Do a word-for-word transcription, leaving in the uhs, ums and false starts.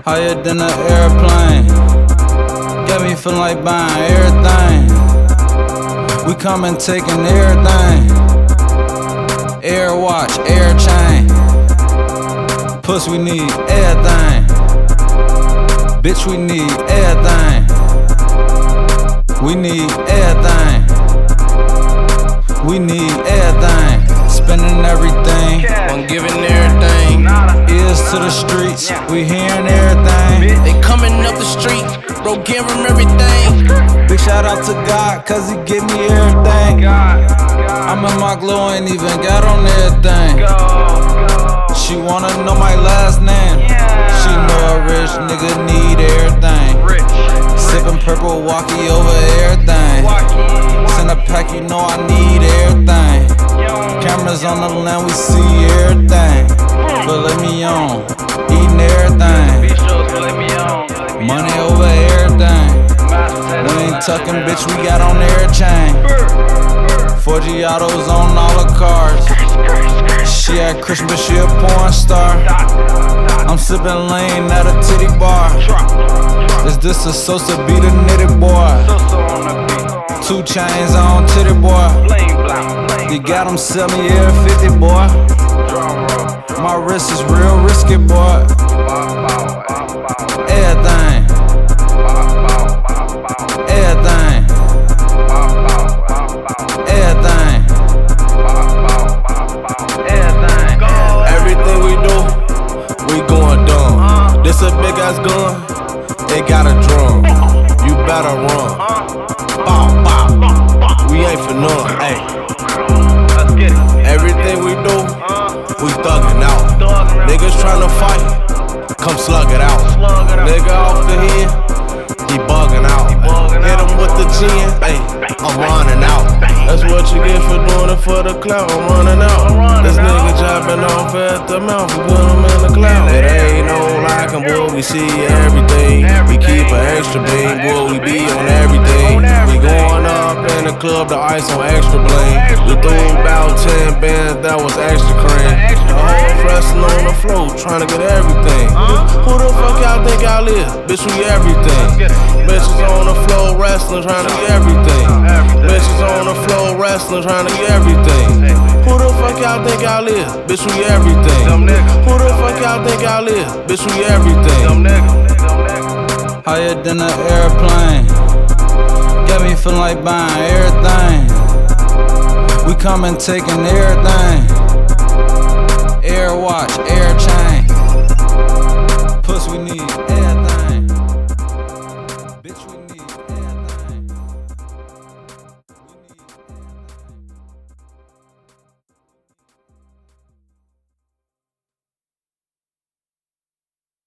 Higher than an airplane. Got me feeling like buying everything. We coming taking everything. Air watch, air chain. Puss, we need everything. Bitch, we need everything. We need everything. We need everything. Spending everything. One giving everything. Ears to the streets, we hearing everything. They coming up the street, bro, give them everything. Big shout out to God, cause he give me everything. I'm in my glow, ain't even got on everything. She wanna know my last name. She know a rich nigga need everything. Sippin' purple walkie over everything. Send a pack, you know I need everything. Cameras on the land, we see everything. But let me on, eating everything. Money over everything. We ain't tucking, bitch, we got on every chain. four G autos on all the cars. She at Christmas, but she a porn star. I'm sipping lean at a titty bar. Is this a Sosa beat a knitted boy? Two chains on titty boy. You got them sell me every fifty boy. My wrist is real risky boy. Everything. Everything. Everything. Everything. Everything we do, we going dumb. This a big ass gun, it got a drum. You better run. Bow, bow. We ain't for none, ayy. Everything we do, we thuggin' out. Niggas tryna fight, come slug it out. Nigga off the head, he buggin' out. Hit him with the gin, ayy, I'm running out. That's what you get for doing it for the clout, I'm running out. This nigga dropping off at the mouth, we put him in the cloud. It ain't no lacking, boy, we see everything. We keep an extra beam, boy, we be on everything. We going up in the club, the ice on extra bling. We threw about ten bands, that was extra cream. The whole wrestling on the floor, trying to get everything. Who the fuck y'all think y'all is? Bitch, we everything. Bitches on the floor wrestling, trying to get everything. Bitches on the floor wrestling, trying to get everything. Who the fuck y'all think y'all is? Bitch, we everything. Who the fuck y'all think y'all is? Bitch, we everything. Higher than an airplane. Got me feeling like buying everything. We coming taking everything. Air watch, air chain. Puss, we need everything.